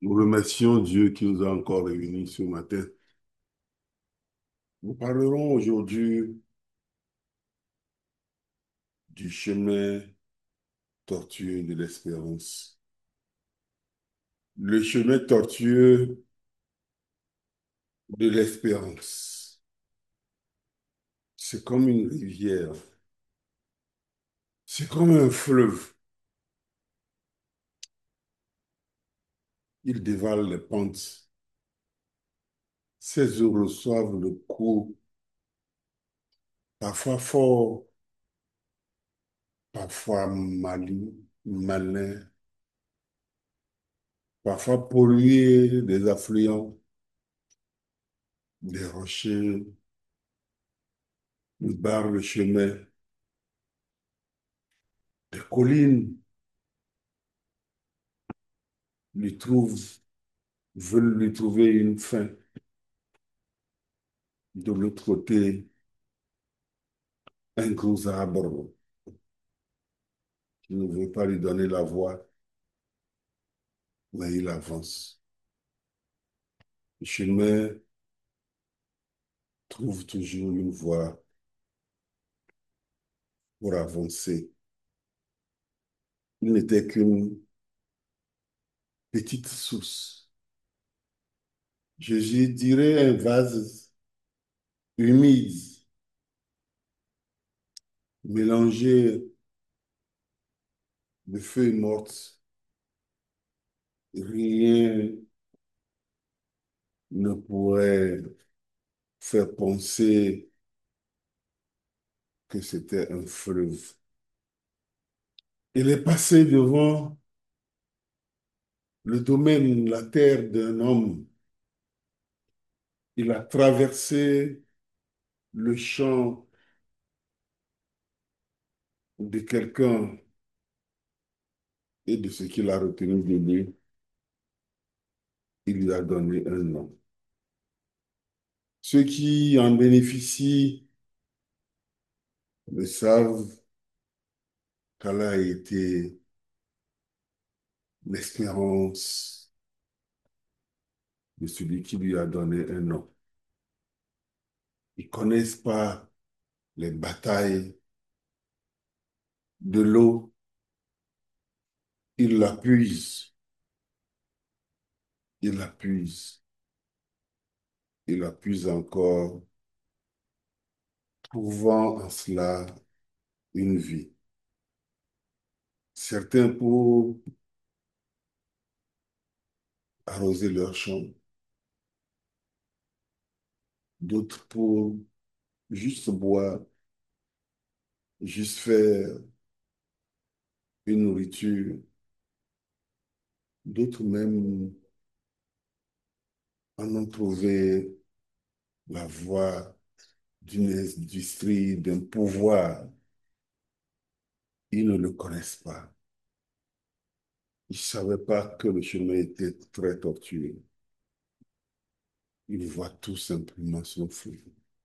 Nous remercions Dieu qui nous a encore réunis ce matin. Nous parlerons aujourd'hui du chemin tortueux de l'espérance. Le chemin tortueux de l'espérance. C'est comme une rivière, c'est comme un fleuve. Il dévale les pentes. Ses eaux reçoivent le cours, parfois fort, parfois malin, parfois pollué des affluents, des rochers, nous barrent le chemin, des collines lui trouvent, veulent lui trouver une fin. De l'autre côté, un gros arbre qui ne veut pas lui donner la voie, mais il avance. Le chemin trouve toujours une voie pour avancer. Il n'était qu'une petite source. Je dirais un vase humide, mélangé de feuilles mortes. Rien ne pourrait faire penser que c'était un fleuve. Il est passé devant le domaine, la terre d'un homme. Il a traversé le champ de quelqu'un et de ce qu'il a retenu de lui, il lui a donné un nom. Ceux qui en bénéficient le savent qu'elle a été l'espérance de celui qui lui a donné un nom. Ils ne connaissent pas les batailles de l'eau, ils la puisent, ils la puisent, ils la puisent encore, trouvant en cela une vie. Certains pour arroser leurs champs, d'autres pour juste boire, juste faire une nourriture, d'autres même en ont trouvé la voie d'une industrie, d'un pouvoir. Ils ne le connaissent pas. Ils ne savaient pas que le chemin était très tortueux. Ils voient tout simplement son feu.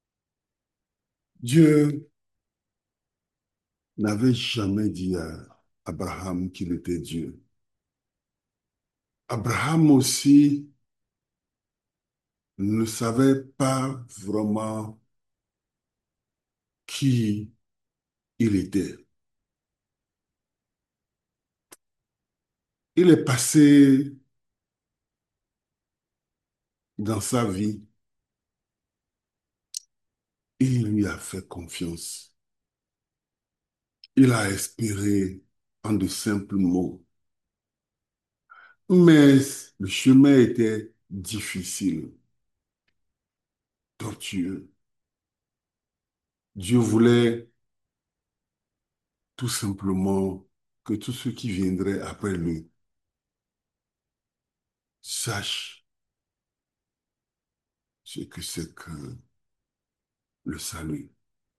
Dieu n'avait jamais dit à Abraham qu'il était Dieu. Abraham aussi ne savait pas vraiment qui il était. Il est passé dans sa vie et il lui a fait confiance. Il a espéré en de simples mots. Mais le chemin était difficile, tortueux. Dieu voulait tout simplement que tous ceux qui viendraient après lui sachent ce que c'est que le salut,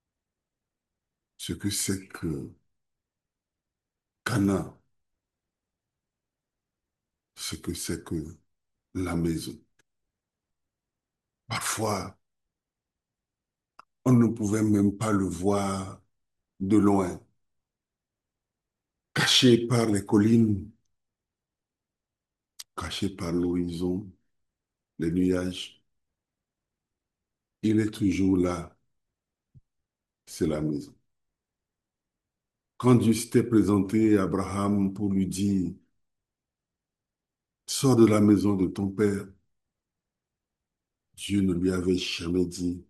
ce que c'est que Cana, ce que c'est que la maison. Parfois, on ne pouvait même pas le voir de loin, caché par les collines. caché par l'horizon, les nuages. Il est toujours là, c'est la maison. Quand Dieu s'était présenté à Abraham pour lui dire, sors de la maison de ton père, Dieu ne lui avait jamais dit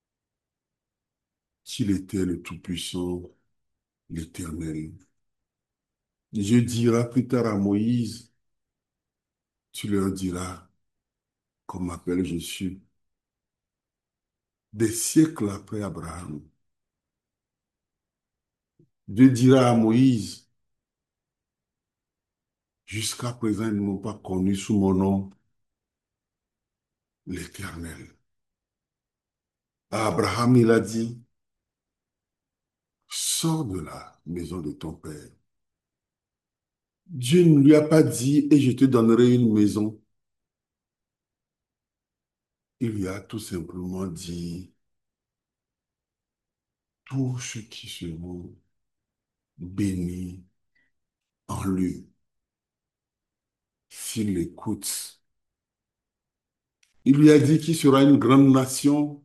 qu'il était le Tout-Puissant, l'Éternel. Dieu dira plus tard à Moïse, tu leur diras qu'on m'appelle Jésus. Des siècles après Abraham, Dieu dira à Moïse, jusqu'à présent, ils ne m'ont pas connu sous mon nom, l'Éternel. À Abraham, il a dit, sors de la maison de ton père. Dieu ne lui a pas dit, et je te donnerai une maison. Il lui a tout simplement dit, tous ceux qui seront bénis en lui, s'il l'écoute. Il lui a dit qu'il sera une grande nation.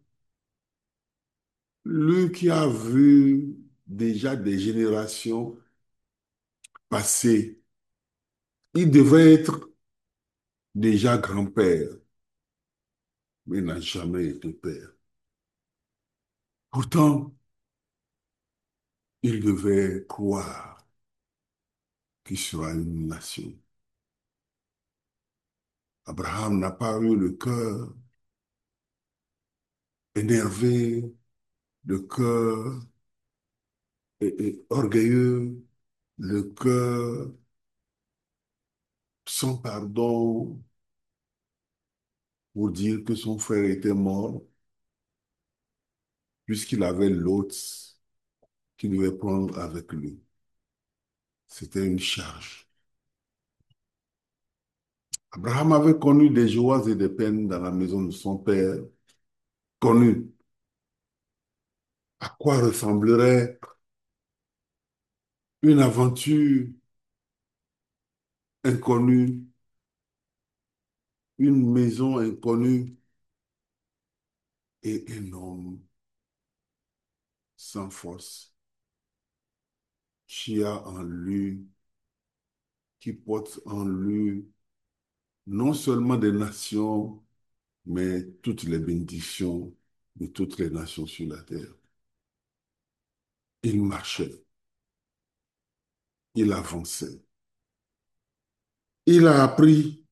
Lui qui a vu déjà des générations passées, il devait être déjà grand-père, mais il n'a jamais été père. Pourtant, il devait croire qu'il sera une nation. Abraham n'a pas eu le cœur énervé, le cœur orgueilleux, le cœur sans pardon pour dire que son frère était mort, puisqu'il avait l'autre qu'il devait prendre avec lui. C'était une charge. Abraham avait connu des joies et des peines dans la maison de son père, connu à quoi ressemblerait une aventure inconnue, une maison inconnue et un homme sans force qui a en lui, qui porte en lui non seulement des nations, mais toutes les bénédictions de toutes les nations sur la terre. Il marchait, il avançait. Il a appris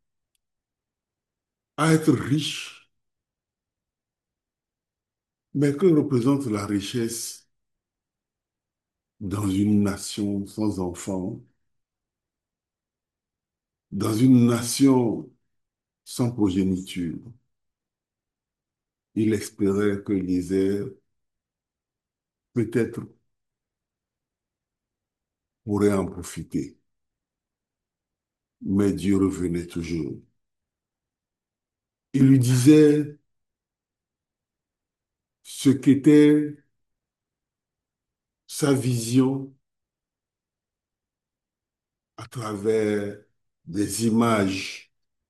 à être riche. Mais que représente la richesse dans une nation sans enfants, dans une nation sans progéniture? Il espérait que l'Isère, peut-être, pourrait en profiter. Mais Dieu revenait toujours. Il lui disait ce qu'était sa vision à travers des images,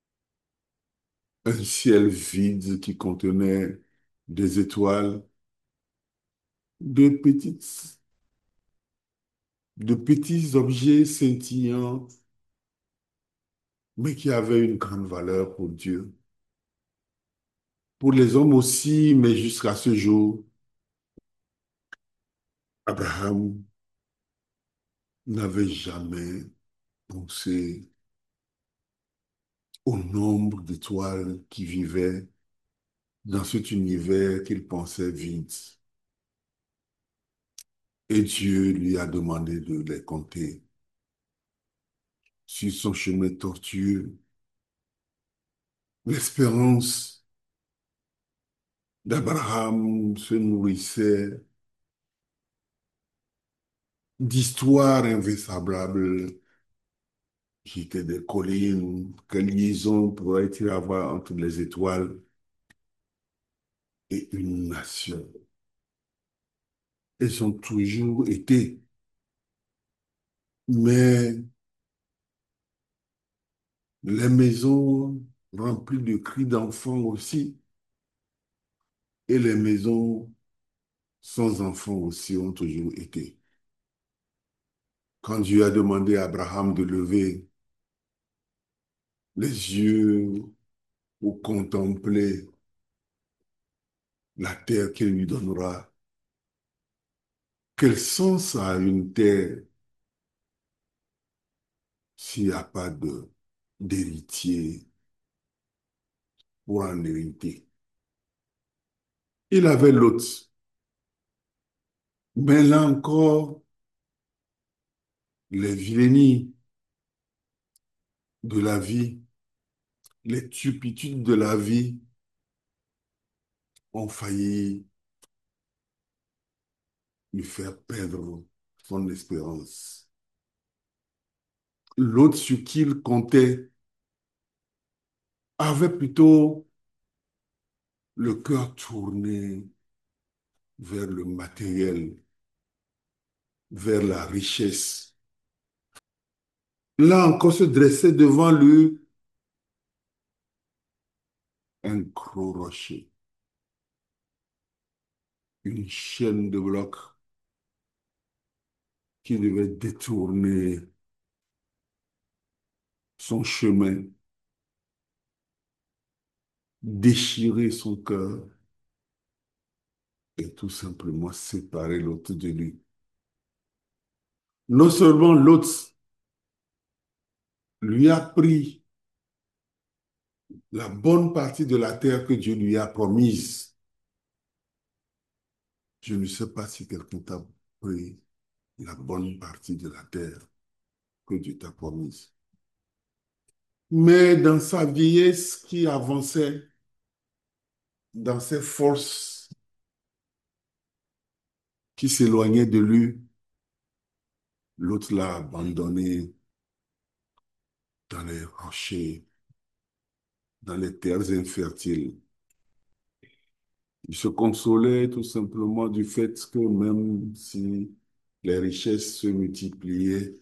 un ciel vide qui contenait des étoiles, de petites, de petits objets scintillants, mais qui avaient une grande valeur pour Dieu. Pour les hommes aussi, mais jusqu'à ce jour, Abraham n'avait jamais pensé au nombre d'étoiles qui vivaient dans cet univers qu'il pensait vide. Et Dieu lui a demandé de les compter. Sur son chemin tortueux, l'espérance d'Abraham se nourrissait d'histoires invraisemblables qui étaient des collines. Quelle liaison pourrait-il avoir entre les étoiles et une nation? Elles ont toujours été. Mais Les maisons remplies de cris d'enfants aussi, et les maisons sans enfants aussi ont toujours été. Quand Dieu a demandé à Abraham de lever les yeux pour contempler la terre qu'il lui donnera, quel sens a une terre s'il n'y a pas d'héritier pour en hériter? Il avait Lot, mais là encore, les vilainies de la vie, les turpitudes de la vie ont failli lui faire perdre son espérance. L'autre sur qui il comptait avait plutôt le cœur tourné vers le matériel, vers la richesse. Là encore se dressait devant lui un gros rocher, une chaîne de blocs qui devait détourner son chemin, déchirer son cœur et tout simplement séparer l'autre de lui. Non seulement l'autre lui a pris la bonne partie de la terre que Dieu lui a promise. Je ne sais pas si quelqu'un t'a pris la bonne partie de la terre que Dieu t'a promise. Mais dans sa vieillesse qui avançait, dans ses forces qui s'éloignaient de lui, l'autre l'a abandonné dans les rochers, dans les terres infertiles. Il se consolait tout simplement du fait que même si les richesses se multipliaient,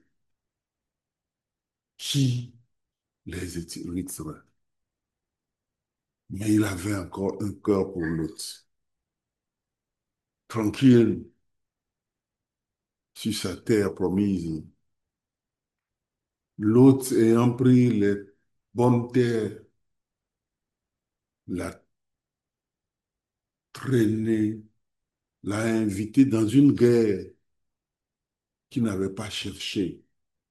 qui les hériterait? Mais il avait encore un cœur pour l'autre. Tranquille sur sa terre promise. L'autre ayant pris les bonnes terres, l'a traîné, l'a invité dans une guerre qu'il n'avait pas cherché.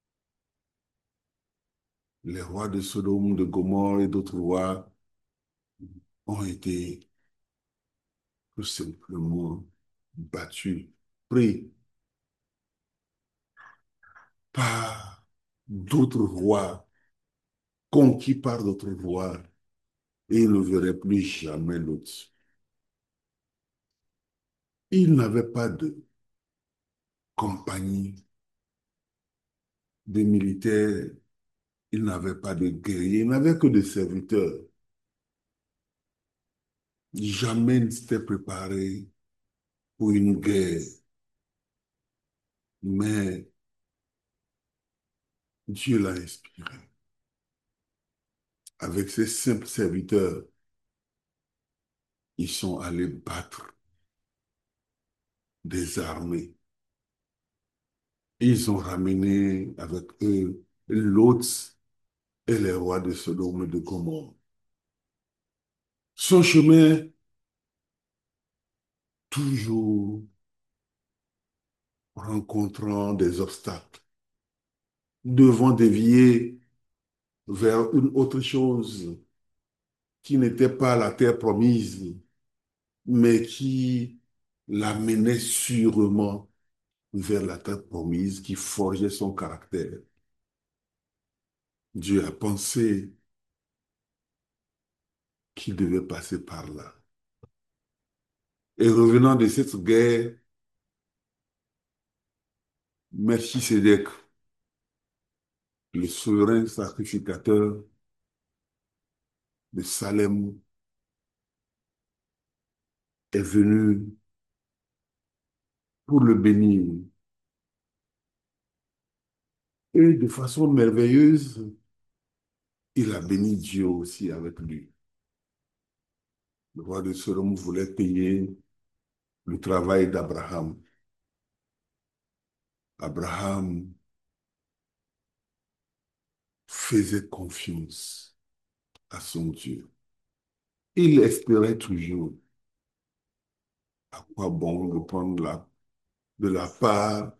Les rois de Sodome, de Gomorrhe et d'autres rois ont été tout simplement battus, pris par d'autres rois, conquis par d'autres rois, et il ne verrait plus jamais l'autre. Il n'avait pas de compagnie de militaires, il n'avait pas de guerriers, il n'avait que des serviteurs. Jamais il ne s'était préparé pour une guerre, mais Dieu l'a inspiré. Avec ses simples serviteurs, ils sont allés battre des armées. Ils ont ramené avec eux Lot et les rois de Sodome et de Gomorrhe. Son chemin, toujours rencontrant des obstacles, devant dévier vers une autre chose qui n'était pas la terre promise, mais qui l'amenait sûrement vers la terre promise, qui forgeait son caractère. Dieu a pensé qu'il devait passer par là. Et revenant de cette guerre, Melchisédek, le souverain sacrificateur de Salem, est venu pour le bénir. Et de façon merveilleuse, Il a béni Dieu aussi avec lui. Le roi de Sodome voulait payer le travail d'Abraham. Abraham faisait confiance à son Dieu. Il espérait toujours à quoi bon de prendre de la part,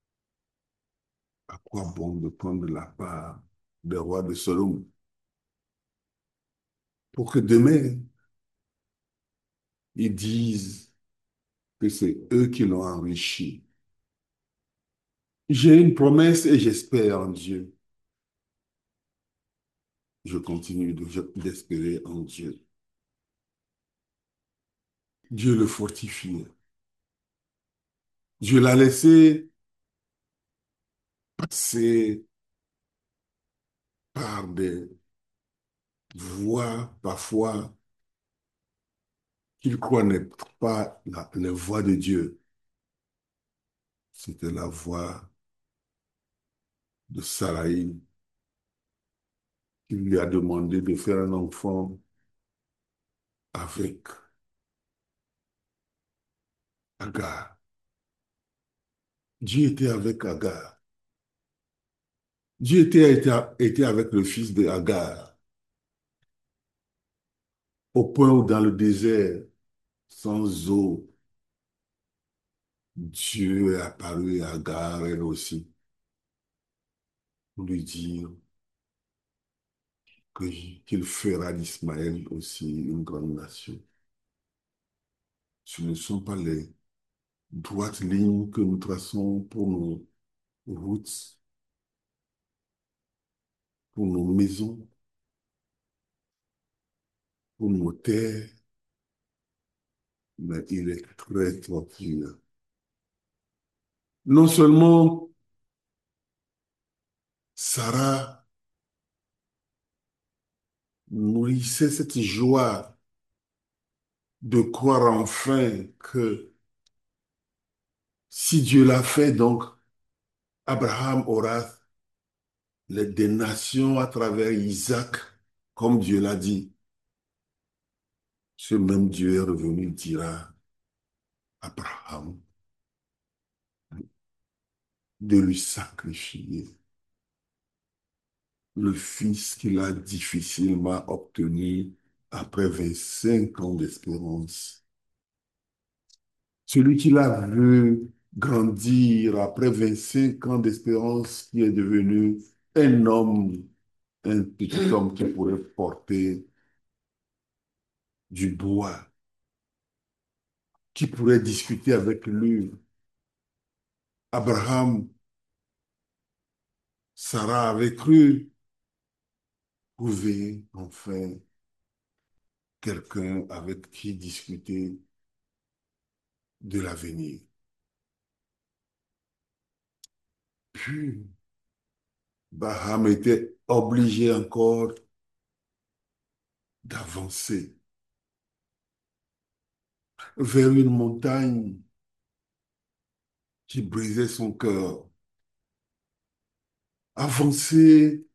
à quoi bon de prendre de la part des rois de Sodome pour que demain, ils disent que c'est eux qui l'ont enrichi. J'ai une promesse et j'espère en Dieu. Je continue d'espérer en Dieu. Dieu le fortifiait. Dieu l'a laissé passer par des voies parfois qu'il croit n'être pas la voix de Dieu. C'était la voix de Sarai qui lui a demandé de faire un enfant avec Agar. Dieu était avec Agar. Dieu était avec le fils de Agar, au point où dans le désert, sans eau, Dieu est apparu à Agar, elle aussi, pour lui dire qu'il fera d'Ismaël aussi une grande nation. Ce ne sont pas les droites lignes que nous traçons pour nos routes, pour nos maisons, pour nos terres, mais il est très tortueux. Non seulement Sarah nourrissait cette joie de croire enfin que si Dieu l'a fait, donc Abraham aura des nations à travers Isaac, comme Dieu l'a dit. Ce même Dieu est revenu dire à Abraham de lui sacrifier le fils qu'il a difficilement obtenu après 25 ans d'espérance. Celui qui l'a vu grandir après 25 ans d'espérance, qui est devenu un homme, un petit homme qui pourrait porter du bois, qui pourrait discuter avec lui. Abraham, Sarah avait cru trouver enfin quelqu'un avec qui discuter de l'avenir. Puis, Abraham était obligé encore d'avancer vers une montagne qui brisait son cœur. Avancer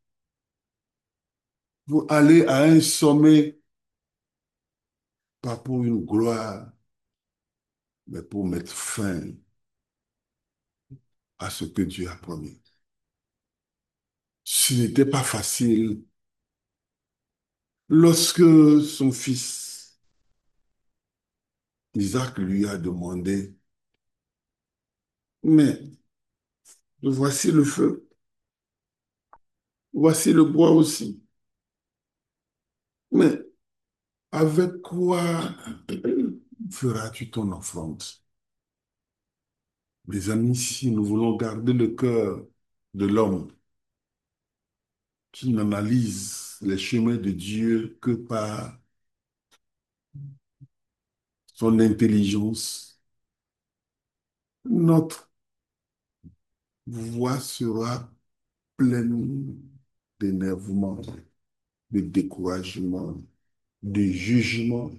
pour aller à un sommet, pas pour une gloire, mais pour mettre fin à ce que Dieu a promis. Ce n'était pas facile lorsque son fils Isaac lui a demandé, mais voici le feu, voici le bois aussi, mais avec quoi feras-tu ton offrande? Mes amis, si nous voulons garder le cœur de l'homme qui n'analyse les chemins de Dieu que par son intelligence, notre voix sera pleine d'énervement, de découragement, de jugement.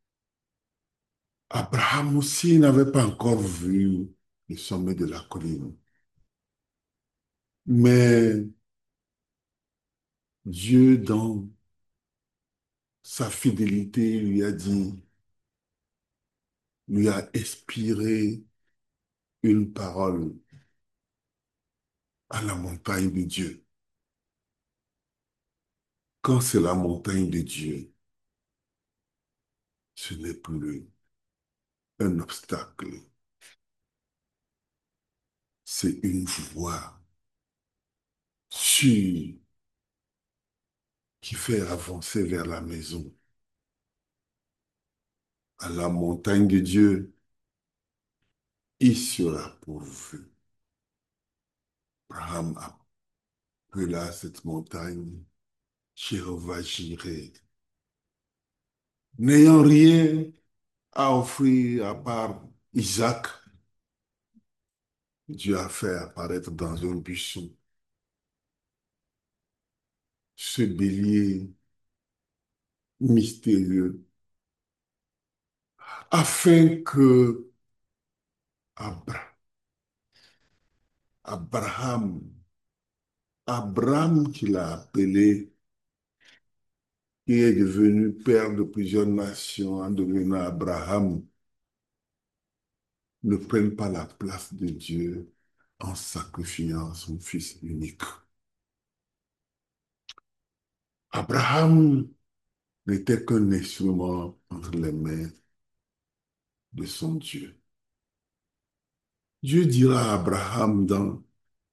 Abraham aussi n'avait pas encore vu le sommet de la colline. Mais Dieu, dans sa fidélité, lui a dit, lui a inspiré une parole à la montagne de Dieu. Quand c'est la montagne de Dieu, ce n'est plus un obstacle, c'est une voie sûre qui fait avancer vers la maison. À la montagne de Dieu, il sera pourvu. Abraham appela cette montagne Jéhovah Jireh. N'ayant rien à offrir à part Isaac, Dieu a fait apparaître dans un buisson ce bélier mystérieux afin que Abra- Abraham, Abraham qu'il a appelé, qui est devenu père de plusieurs nations en devenant Abraham, ne prenne pas la place de Dieu en sacrifiant son fils unique. Abraham n'était qu'un instrument entre les mains de son Dieu. Dieu dira à Abraham dans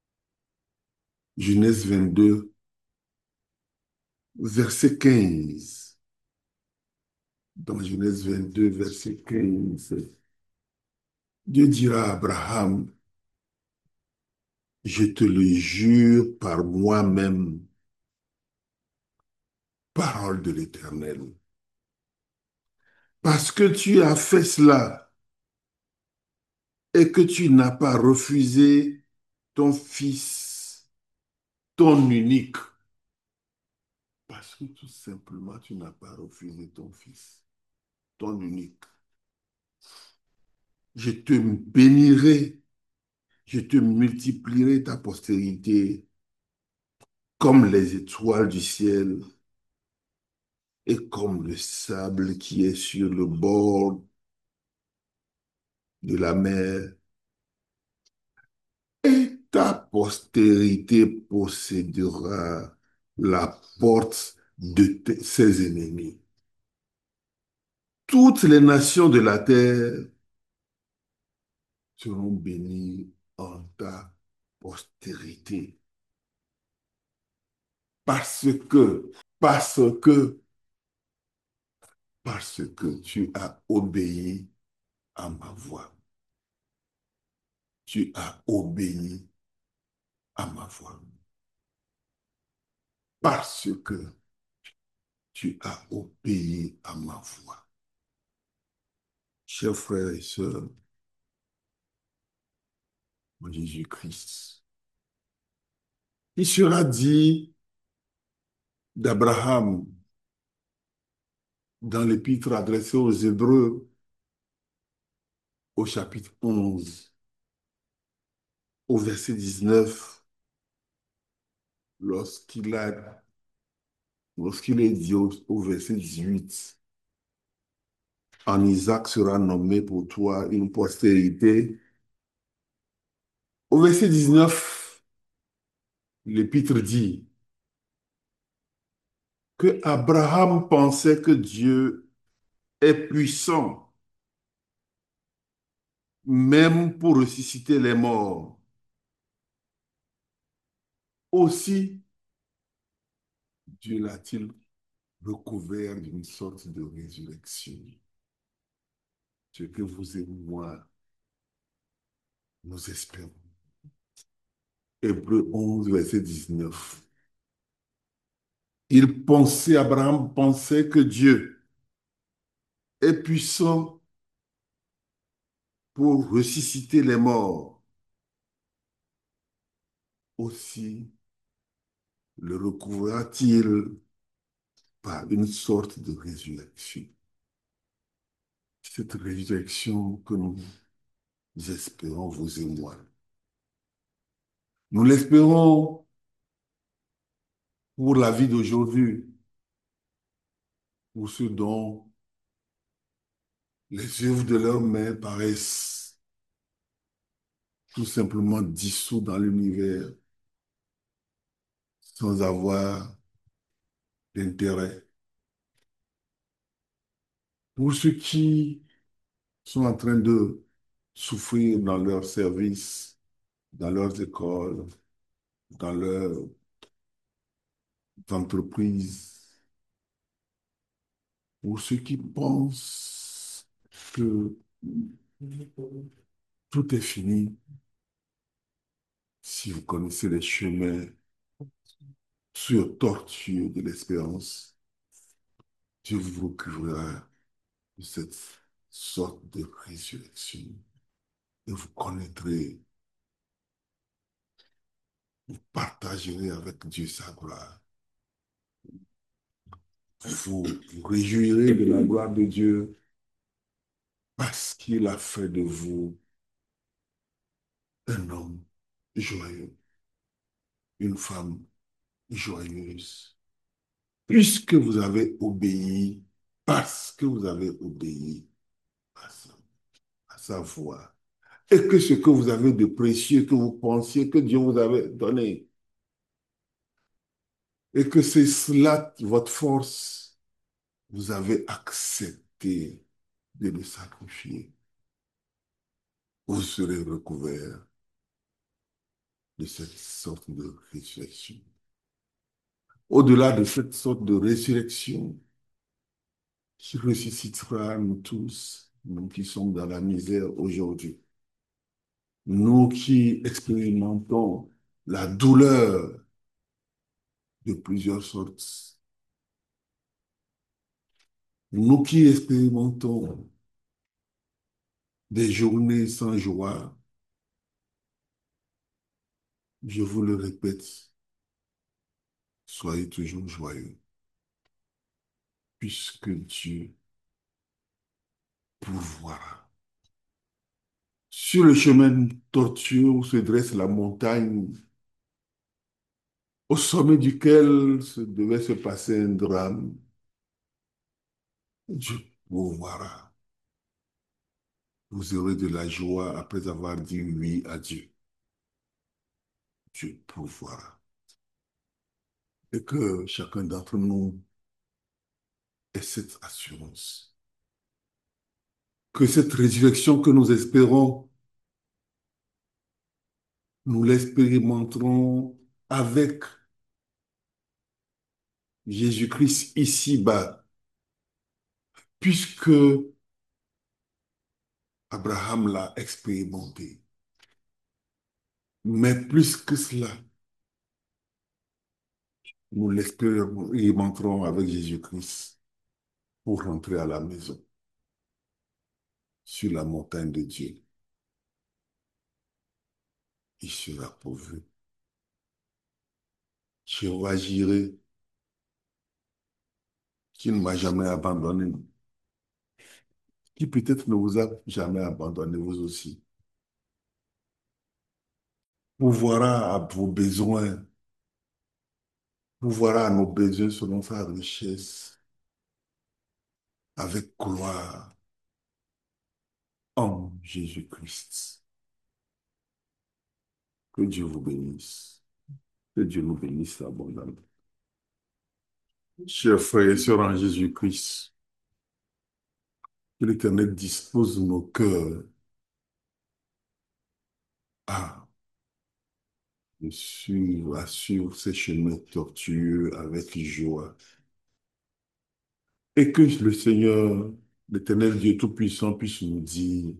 Genèse 22, verset 15, dans Genèse 22, verset 15, Dieu dira à Abraham, je te le jure par moi-même, parole de l'Éternel, parce que tu as fait cela et que tu n'as pas refusé ton fils, ton unique, parce que tout simplement tu n'as pas refusé ton fils, ton unique. Je te bénirai, je te multiplierai ta postérité comme les étoiles du ciel et comme le sable qui est sur le bord de la mer. Et ta postérité possédera la porte de ses ennemis. Toutes les nations de la terre seront bénies en ta postérité. Parce que, parce que, parce que tu as obéi à ma voix. Tu as obéi à ma voix. Parce que tu as obéi à ma voix. Chers frères et sœurs, en Jésus-Christ, il sera dit d'Abraham dans l'épître adressée aux Hébreux au chapitre 11, au verset 19, lorsqu'il a, lorsqu'il est dit au verset 18, en Isaac sera nommé pour toi une postérité. Au verset 19, l'épître dit que Abraham pensait que Dieu est puissant, même pour ressusciter les morts. Aussi, Dieu l'a-t-il recouvert d'une sorte de résurrection. Ce que vous et moi, nous espérons. Hébreux 11, verset 19. Abraham pensait que Dieu est puissant pour ressusciter les morts. Aussi le recouvra-t-il par une sorte de résurrection. Cette résurrection que nous espérons, vous et moi. Nous l'espérons pour la vie d'aujourd'hui, pour ceux dont les œuvres de leurs mains paraissent tout simplement dissous dans l'univers sans avoir d'intérêt. Pour ceux qui sont en train de souffrir dans leur service, dans leurs écoles, dans leurs entreprises, pour ceux qui pensent que tout est fini, si vous connaissez les chemins sur tortueux de l'espérance, Dieu vous recouvrira de cette sorte de résurrection et vous connaîtrez, vous partagerez avec Dieu sa gloire. Vous vous réjouirez de la gloire de Dieu parce qu'il a fait de vous un homme joyeux, une femme joyeuse, puisque vous avez obéi, parce que vous avez obéi à sa voix, et que ce que vous avez de précieux, que vous pensiez que Dieu vous avait donné, et que c'est cela votre force, vous avez accepté de le sacrifier, vous serez recouvert de cette sorte de résurrection. Au-delà de cette sorte de résurrection qui ressuscitera nous tous, nous qui sommes dans la misère aujourd'hui, nous qui expérimentons la douleur de plusieurs sortes, nous qui expérimentons des journées sans joie, je vous le répète, soyez toujours joyeux, puisque Dieu pourvoira. Sur le chemin tortueux où se dresse la montagne, au sommet duquel devait se passer un drame, Dieu pourvoira. Vous aurez de la joie après avoir dit oui à Dieu. Dieu pourvoira. Et que chacun d'entre nous ait cette assurance. Que cette résurrection que nous espérons, nous l'expérimenterons avec Jésus-Christ ici-bas, puisque Abraham l'a expérimenté. Mais plus que cela, nous l'expérimenterons avec Jésus-Christ pour rentrer à la maison, sur la montagne de Dieu. Il sera pourvu. Jéhovah Jireh, qui ne m'a jamais abandonné, qui peut-être ne vous a jamais abandonné, vous aussi, pourvoira à vos besoins, pourvoira à nos besoins selon sa richesse, avec gloire en Jésus-Christ. Que Dieu vous bénisse. Que Dieu nous bénisse abondamment. Chers frères et sœurs en Jésus-Christ, que l'Éternel dispose nos cœurs à à suivre ces chemins tortueux avec joie. Et que le Seigneur, l'Éternel Dieu Tout-Puissant, puisse nous dire,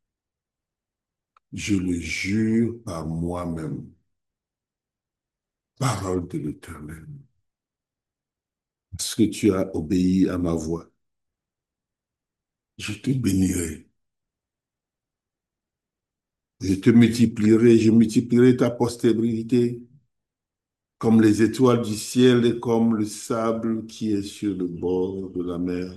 je le jure par moi-même, parole de l'Éternel, parce que tu as obéi à ma voix, je te bénirai, je multiplierai ta postérité comme les étoiles du ciel et comme le sable qui est sur le bord de la mer.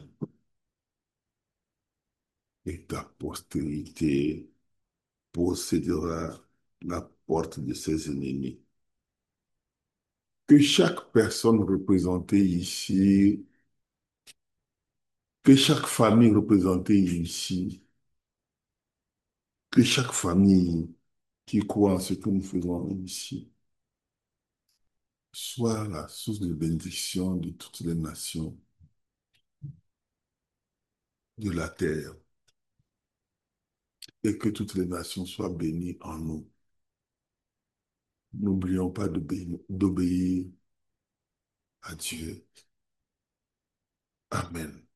Et ta postérité possédera la porte de ses ennemis. Que chaque personne représentée ici, que chaque famille représentée ici, que chaque famille qui croit en ce que nous faisons ici, soit la source de bénédiction de toutes les nations de la terre et que toutes les nations soient bénies en nous. N'oublions pas d'obéir à Dieu. Amen.